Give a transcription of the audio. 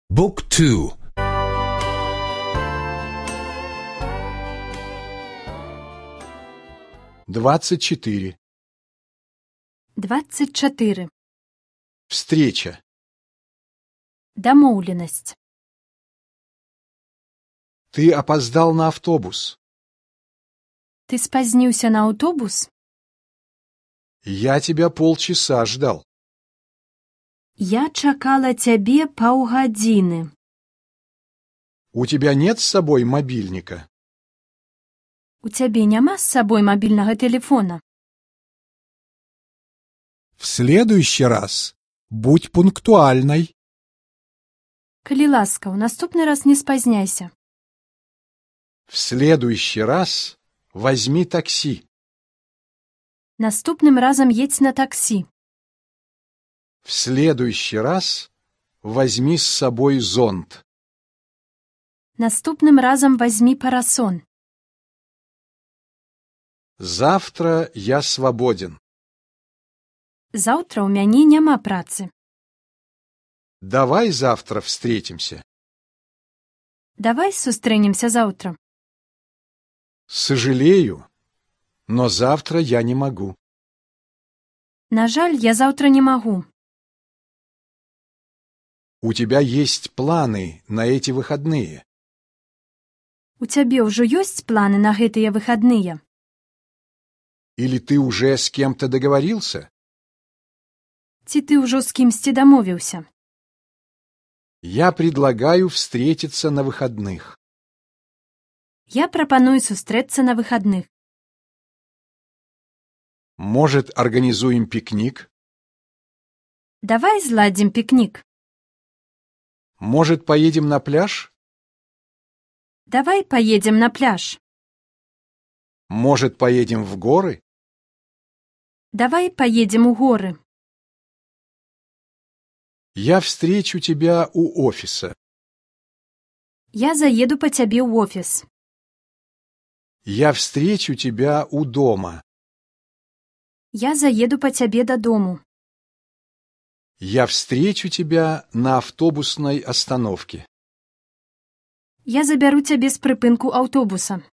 Book 2. 24. 24. Встреча. Дамоўленасць. Ты опоздал на автобус. Ты спазніўся на аўтобус? Я тебя полчаса ждал. Я чакала цябе паўгадзіны. У тебя нет с собой мобильника? У цябе няма з сабой мабільнага тэлефона? В следующий раз будь пунктуальной. Калі ласка, у наступны раз не спазняйся. В следующий раз возьми такси. Наступным разам едзь на таксі. В следующий раз возьми с собой зонт. Наступным разам вазьмі парасон. Завтра я свободен. Заўтра ў мяне няма працы. Давай завтра встретимся. Давай сустрэнемся заўтра. Сожалею, но завтра я не могу. На жаль, я заўтра не магу. У тебя есть планы на эти выходные? У цябе ўжо ёсць планы на гэтыя выхадныя? Или ты уже с кем-то договорился? Ці ты ўжо з кімсьці дамовіўся? Я предлагаю встретиться на выходных. Я прапаную сустрэцца на выхадных. Может, организуем пикник? Давай зладзім пікнік. Может, поедем на пляж? Давай поедем на пляж. Может, поедем в горы? Давай поедем у горы. Я встречу тебя у офиса. Я заеду по цябе ў офіс. Я встречу тебя у дома. Я заеду по цябе дадому. Я встречу тебя на автобусной остановке. Я забяру цябе з прыпынку аўтобуса.